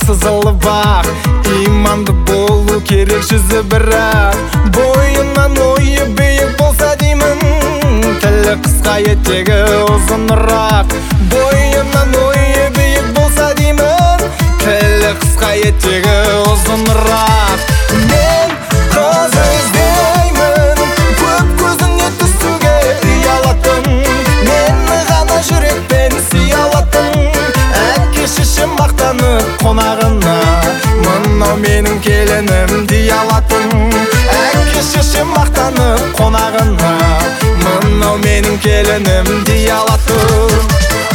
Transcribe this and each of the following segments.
қызыл бақ, иманды болу керек жүзі бірақ. Бойынан ойы биік болса деймін, тілі қысқа етегі ұзынырақ. Бойынан ойы биік болса деймін, тілі қысқа етегі ұзынырақ. Мен қыз іздеймін, көп көзіне түсуге ұялатын, мені ғана жүрекпен сүйе алатын. Әке шешем мақтанып қонағына, мынау менің келінім дей алатын. Әке шешем мақтанып қонағына, мынау менің келінім дей алатын.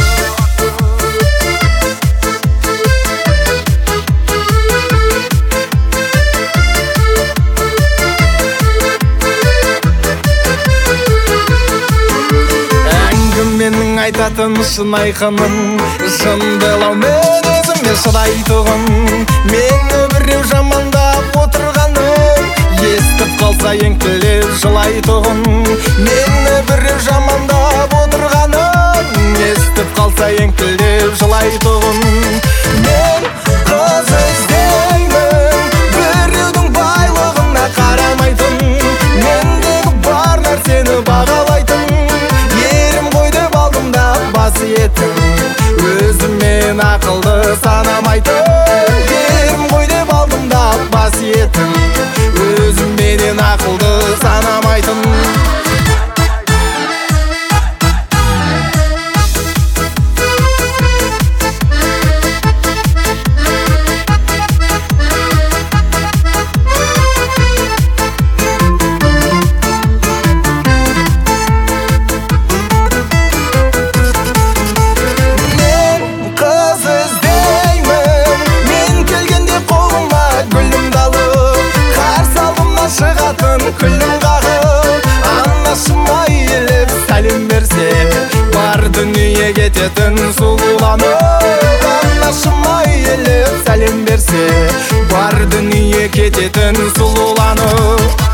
Менің айтатын шын айқыным, шындылау мен өзіме шыдайтұғын. Мені біреу жамандап отырғаным, естіп қалса еңкілеп жылайтұғын. Мені біреу жамандап отырғаным, естіп қалса еңкілеп жылайтұғын. Мен қыз іздеймін, біреудің байлығына қарамайтын, мендегі бар нәрсені бағалайтын. Өзіммен ақылды санамайтын, ерім ғой деп алдым да бас етін. Өзімменен ақылды санамайтын. Күлім қағып, анашыма еліп сәлем берсе, бар дүние кететін сұлуланып. Анашыма еліп сәлем берсе, бар дүние кететін сұлуланып.